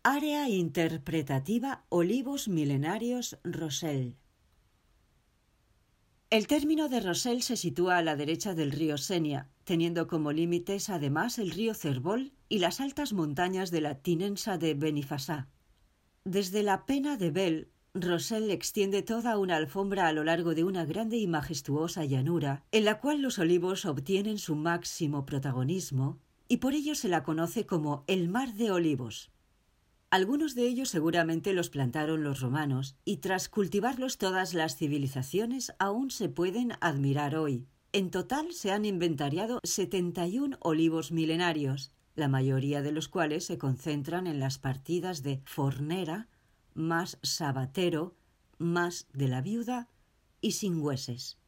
Área interpretativa Olivos milenarios Rosell. El término de Rosell se sitúa a la derecha del río Senia, teniendo como límites además el río Cervol y las altas montañas de la Tinensa de Benifassà. Desde la Pena de Bel, Rosell extiende toda una alfombra a lo largo de una grande y majestuosa llanura, en la cual los olivos obtienen su máximo protagonismo, y por ello se la conoce como el Mar de Olivos. Algunos de ellos seguramente los plantaron los romanos, y tras cultivarlos todas las civilizaciones aún se pueden admirar hoy. En total se han inventariado 71 olivos milenarios, la mayoría de los cuales se concentran en las partidas de Fornera, Mas Sabatero, Mas de la Viuda y Singüeses.